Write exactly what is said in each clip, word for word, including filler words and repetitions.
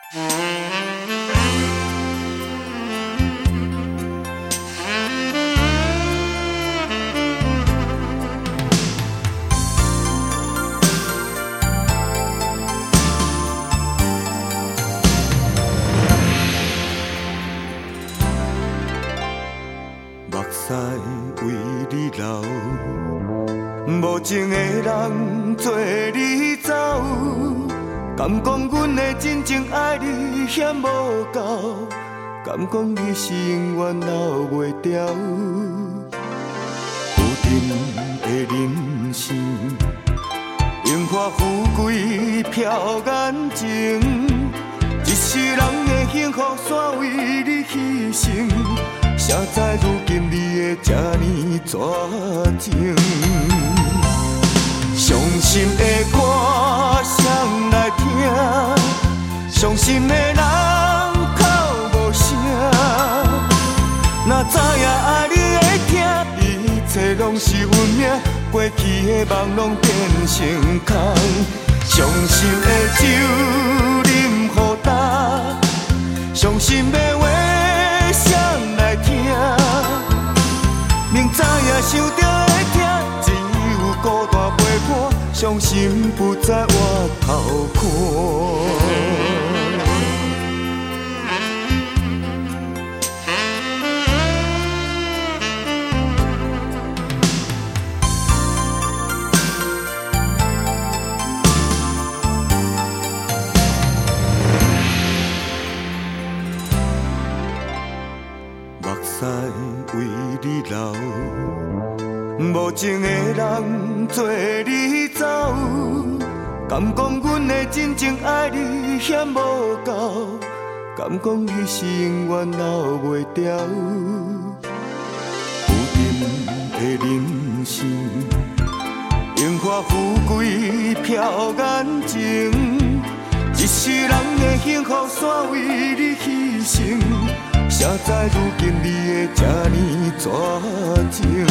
在为你流，无情的人做你走，敢讲阮的真情爱你嫌无够，敢讲你是永远留袂掉。有阵的人生，荣华富贵飘眼前，一世人的幸福煞为你牺牲。谁知如今你的这呢绝情，伤心的歌谁来听？伤心的人哭无声。若知影爱你的痛，一切拢是运命，过去的梦拢变成空。伤心的酒饮予干，伤心的话谁来听？明知影想着会痛，只有孤单陪伴，伤心不再回头看。在为你流，无情的人做你走，敢讲阮的真情爱你嫌无够，敢讲你是永远留袂掉。有阵的人生，荣华富贵飘眼前，一世人的幸福煞为你牺牲。谁知如今你的这呢绝情，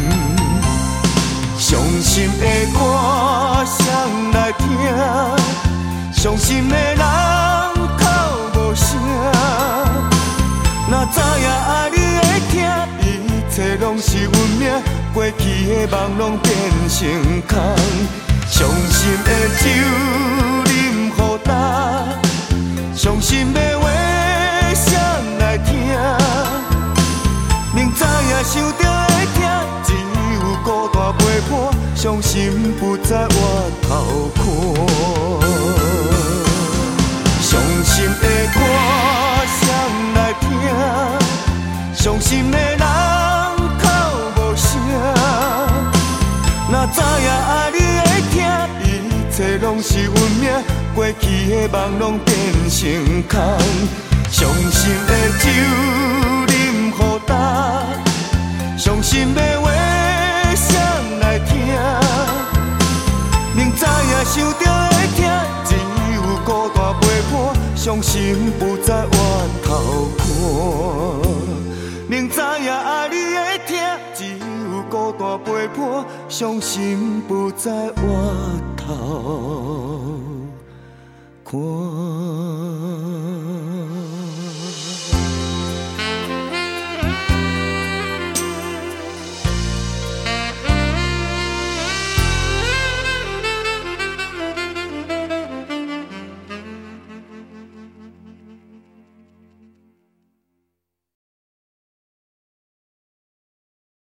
伤心的歌谁来听？伤心的人哭无声。若知影爱你的痛，一切拢是运命，过去的梦拢变成空。伤心的酒饮予干，伤心的话谁来听？明知影想着会痛，只有孤单陪伴，伤心不再回头看。伤心的歌谁来听？伤心的人哭无声。若知影爱你的痛，一切拢是运命，过去的梦拢变成空。伤心的酒饮予干，伤心的话谁来听？明知影想着会痛，只有孤单陪伴，伤心不再回头看。明知影爱你的痛，只有孤单陪伴，伤心不再回头看。